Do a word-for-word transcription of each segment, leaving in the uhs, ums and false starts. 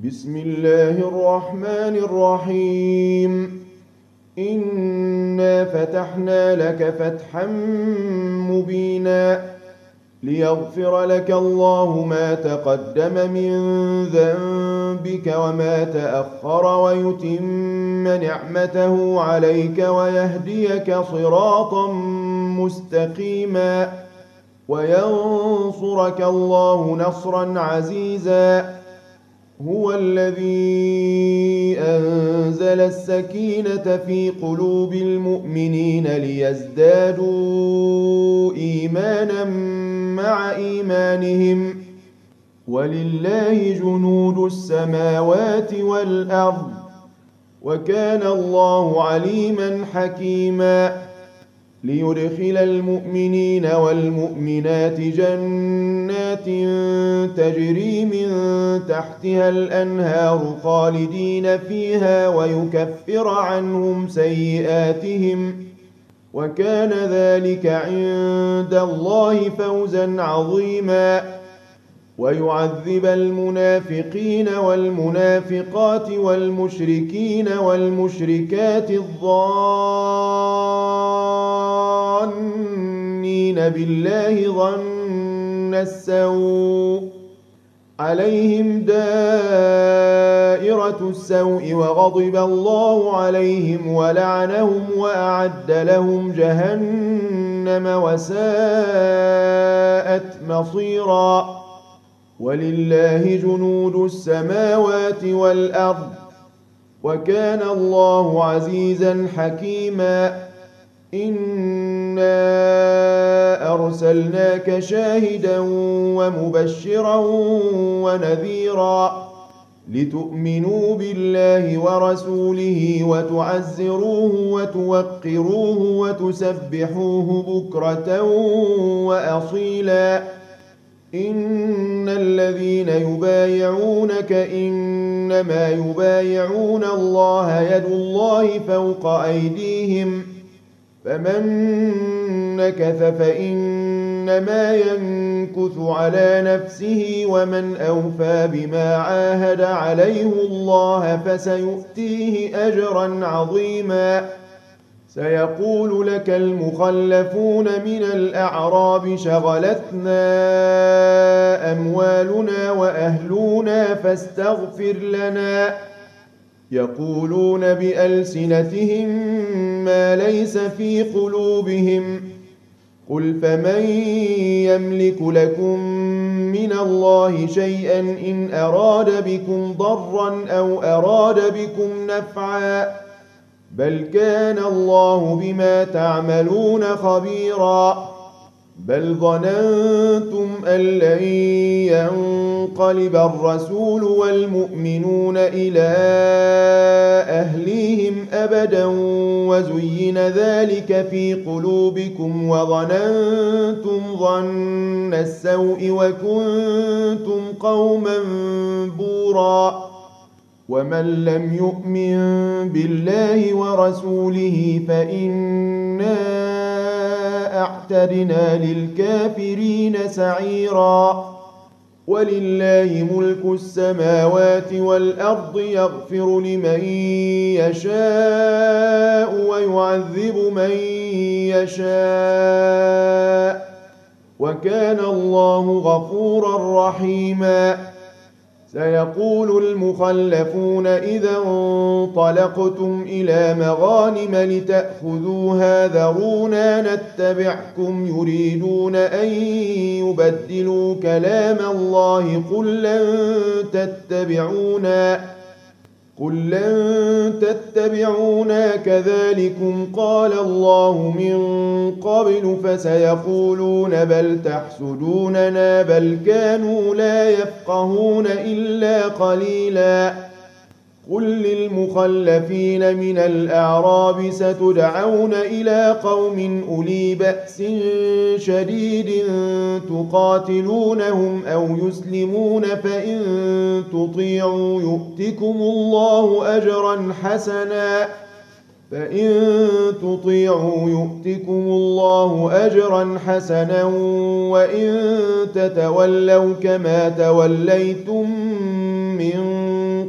بسم الله الرحمن الرحيم. إنا فتحنا لك فتحا مبينا ليغفر لك الله ما تقدم من ذنبك وما تأخر ويتم نعمته عليك ويهديك صراطا مستقيما وينصرك الله نصرا عزيزا. هو الذي أنزل السكينة في قلوب المؤمنين ليزدادوا إيمانا مع إيمانهم ولله جنود السماوات والأرض وكان الله عليما حكيما. ليدخل المؤمنين والمؤمنات جنات تجري من تحتها الأنهار خالدين فيها ويكفر عنهم سيئاتهم وكان ذلك عند الله فوزا عظيما. ويعذب المنافقين والمنافقات والمشركين والمشركات الظانين بالله ظن السوء عليهم دائرة السوء وغضب الله عليهم ولعنهم وأعد لهم جهنم وساءت مصيرا. ولله جنود السماوات والأرض وكان الله عزيزا حكيما. إنا أرسلناك شاهدا ومبشرا ونذيرا لتؤمنوا بالله ورسوله وتعزروه وتوقروه وتسبحوه بكرة وأصيلا. إن الذين يبايعونك إنما يبايعون الله يد الله فوق أيديهم فمن نكث فإنما ينكث على نفسه ومن أوفى بما عاهد عليه الله فسيؤتيه أجرا عظيما. سيقول لك المخلفون من الأعراب شغلتنا أموالنا وأهلنا فاستغفر لنا يقولون بألسنتهم ما ليس في قلوبهم قل فمن يملك لكم من الله شيئا إن أراد بكم ضرا أو أراد بكم نفعا بل كان الله بما تعملون خبيرا. بل ظننتم أن لن ينقلب الرسول والمؤمنون إلى أهليهم أبدا وزين ذلك في قلوبكم وظننتم ظن السوء وكنتم قوما بورا. ومن لم يؤمن بالله ورسوله فإنا أعتدنا للكافرين سعيرا. ولله ملك السماوات والأرض يغفر لمن يشاء ويعذب من يشاء وكان الله غفورا رحيما. سيقول المخلفون إذا انطلقتم إلى مغانم لتأخذوها ذرونا نتبعكم يريدون أن يبدلوا كلام الله قل لن تتبعونا قل لن تتبعونا كذلكم قال الله من قبل فسيقولون بل تحسدوننا بل كانوا لا يفقهون إلا قليلا. قل للمخلفين من الأعراب ستدعون إلى قوم أولي بأس شديد تقاتلونهم أو يسلمون فإن تطيعوا يؤتكم الله أجرا حسنا فإن تطيعوا يؤتكم الله أجرا حسنا وإن تتولوا كما توليتم من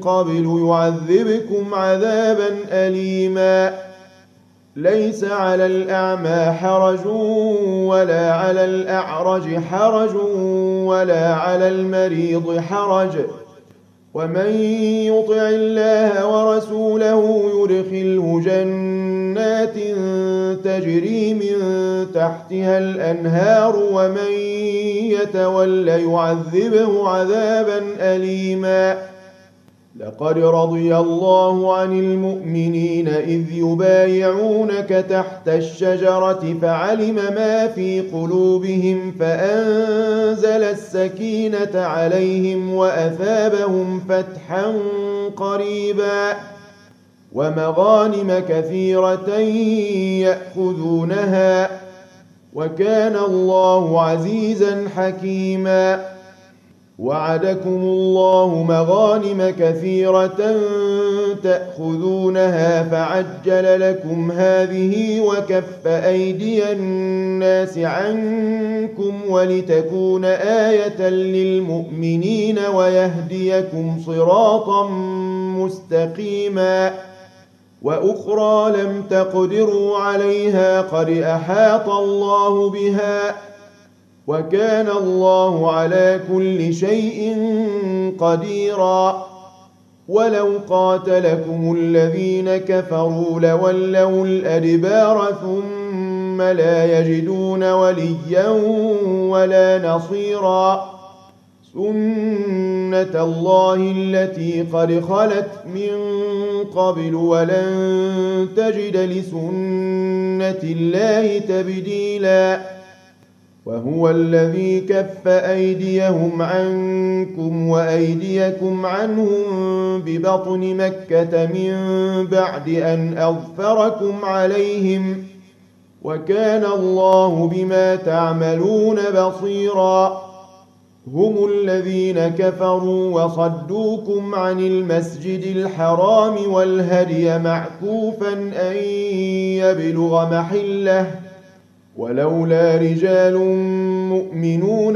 قبل يعذبكم عذابا أليما ليس على الأعمى حرج ولا على الأعرج حرج ولا على المريض حرج ومن يطع الله ورسوله يدخله جنات تجري من تحتها الأنهار ومن يتولى يعذبه عذابا أليما لقد رضي الله عن المؤمنين إذ يبايعونك تحت الشجرة فعلم ما في قلوبهم فأنزل السكينة عليهم وأثابهم فتحا قريبا ومغانم كثيرة يأخذونها وكان الله عزيزا حكيما وعدكم الله مغانم كثيرة تأخذونها فعجل لكم هذه وكف أيدي الناس عنكم ولتكون آية للمؤمنين ويهديكم صراطا مستقيما وأخرى لم تقدروا عليها قد أحاط الله بها وكان الله على كل شيء قديرا ولو قاتلكم الذين كفروا لولوا الأدبار ثم لا يجدون وليا ولا نصيرا سنة الله التي قد خلت من قبل ولن تجد لسنة الله تبديلا وهو الذي كف أيديهم عنكم وأيديكم عنهم ببطن مكة من بعد أن أظفركم عليهم وكان الله بما تعملون بصيرا هم الذين كفروا وصدوكم عن المسجد الحرام والهدي معكوفا أن يبلغ محله ولولا رجال مؤمنون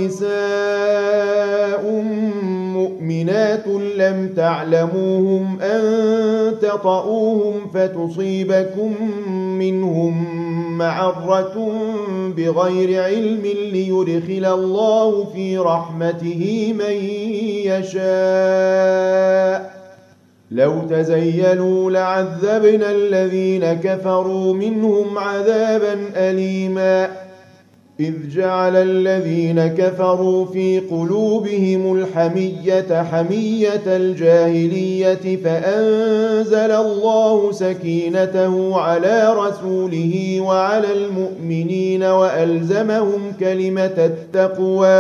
ونساء مؤمنات لم تعلموهم أن تطؤوهم فتصيبكم منهم معرة بغير علم ليدخل الله في رحمته من يشاء لو تزيلوا لعذبنا الذين كفروا منهم عذابا أليما إذ جعل الذين كفروا في قلوبهم الحمية حمية الجاهلية فأنزل الله سكينته على رسوله وعلى المؤمنين وألزمهم كلمة التقوى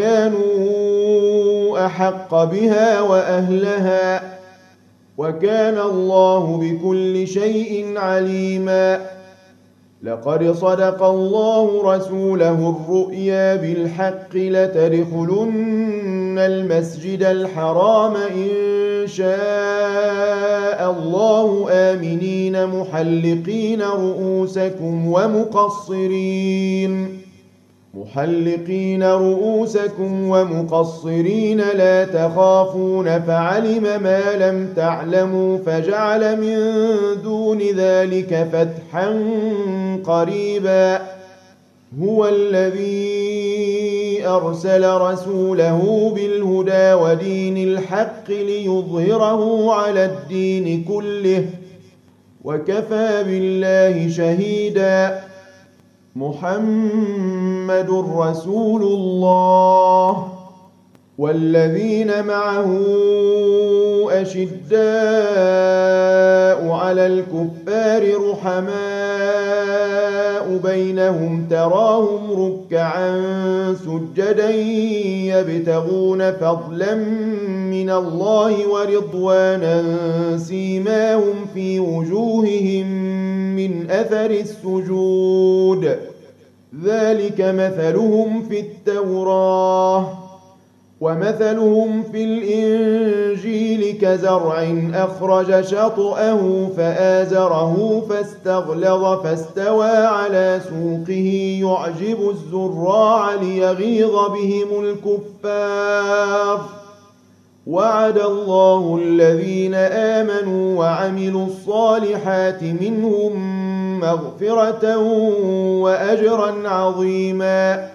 وكانوا أحق بها وأهلها وكان الله بكل شيء عليما لقد صدق الله رسوله الرؤيا بالحق لتدخلن المسجد الحرام إن شاء الله آمنين محلقين رؤوسكم ومقصرين محلقين رؤوسكم ومقصرين لا تخافون فعلم ما لم تعلموا فجعل من دون ذلك فتحا قريبا هو الذي أرسل رسوله بالهدى ودين الحق ليظهره على الدين كله وكفى بالله شهيدا محمد رسول الله والذين معه أشداء على الكفار رحماء بينهم تراهم ركعا سجدا يبتغون فضلا من الله ورضوانا سيماهم في وجوههم من أثر السجود ذلك مثلهم في التوراة ومثلهم في الإنجيل كزرع أخرج شطأه فآزره فاستغلظ فاستوى على سوقه يعجب الزراع ليغيظ بهم الكفار وعد الله الذين آمنوا وعملوا الصالحات منهم مغفرة وأجرا عظيما